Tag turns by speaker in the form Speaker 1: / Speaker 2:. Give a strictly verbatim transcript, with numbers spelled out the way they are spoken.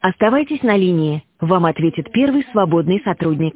Speaker 1: Оставайтесь на линии. Вам ответит первый свободный сотрудник.